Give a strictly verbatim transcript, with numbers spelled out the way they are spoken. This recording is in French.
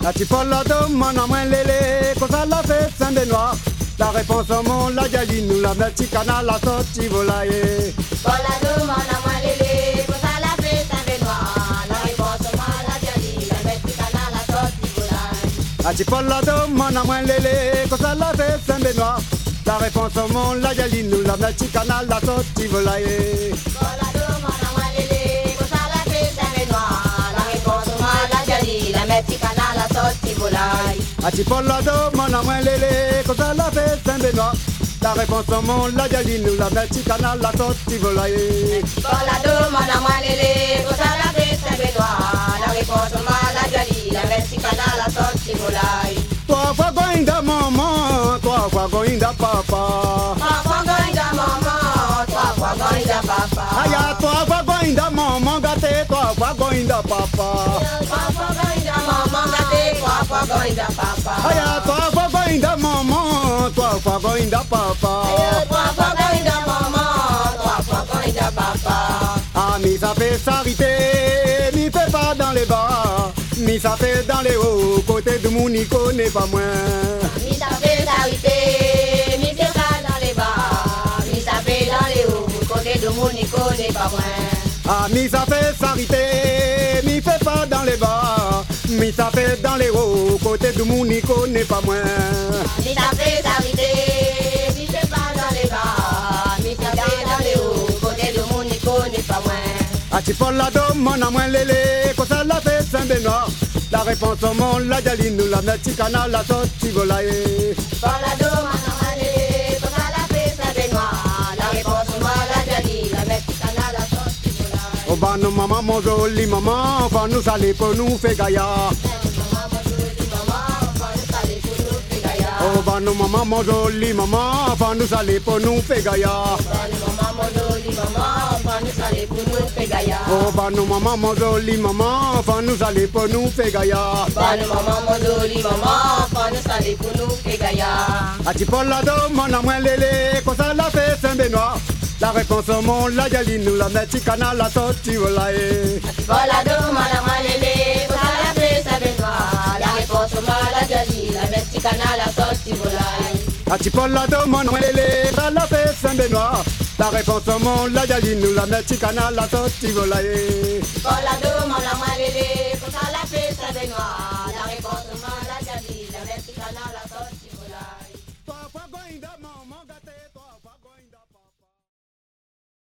La tipolado, mon amouin lélé, qu'on ça la fait Saint-Benoît. La réponse au monde, la galine, nous la meticana, la sortie volaille. Polado, mon amouin lélé, qu'on ça la fait Saint-Benoît. La réponse au monde, la galine, la meticana, la sortie volaille. La tipolado, mon amouin lélé, qu'on ça la fait Saint-Benoît. La réponse au monde, la galine, nous la meticana, la sortie volaille. Polado, mon amouin lélé, qu'on ça la fait Saint-Benoît. La réponse au monde, la galine, la meticana, la sortie volaille. A tipolado, mon amouin lélé, qu'on ça la fait Saint-Benoît. La réponse au monde, la galine, nous la meticana, la sortie volaille. Polado, mon amouin lélé, qu'on ça la fait Saint-Benoît. La réponse au monde, la galine, la meticana, la sortie volaille. Trois fois goinda maman, trois fois goinda papa. Trois fois goinda maman, trois fois goinda papa. Aya, trois fois goinda maman gâté, trois fois goinda papa. Trois fois goinda maman gâté, trois fois goinda papa. Aya, trois fois goinda maman, trois fois goinda papa. Trois fois goinda maman, trois fois goinda papa. Ah, mi ça fait s'arrêter, mi fait pas dans les bas, mi ça fait dans les hauts, côté de mon Nico n'est pas moins. Mi ça fait s'arrêter, mi fait pas dans les bas, mi ça fait dans les hauts, côté de mon Nico n'est pas moins. Ah, mi ça fait s'arrêter, mi fait pas dans les bas, mi ça fait dans les hauts, côté de mon Nico n'est pas moins. Mi ça fait s'arrêter, mi fait pas dans les bas, mi ça fait dans les hauts, côté de mon Nico n'est pas moins. A tipolado, mon amouin lélé, qu'on ça la fait Saint-Benoît. La réponse au monde, la galine, nous la meticana, la sortie volaille. Polado, mon amouin lélé, qu'on ça la fait Saint-Benoît. La réponse au monde, la galine, la meticana, la sortie volaille. Oh bah nous maman, mon joli maman, va nous aller pour nous faire gaillard. Oh bah nous maman, mon joli maman, va nous aller pour nous faire gaillard. Oh bah nous maman, mon joli maman, va nous aller pour nous faire gaillard. A tipolado, mon amouin lélé, qu'on ça la fait Saint-Benoît. La réponse au monde, la galine, nous la meticana, la sortie volaille. Polado, mon amouin lélé, qu'on ça la fait Saint-Benoît. La réponse au monde, la galine, la meticana, la sortie volaille. A tipolado, mon amouin lélé, ça la fait Saint-Benoît. La réponse au monde, la galine, nous la meticana, la sortie volaille. Polado, mon amouin lélé, qu'on ça la fait Saint-Benoît.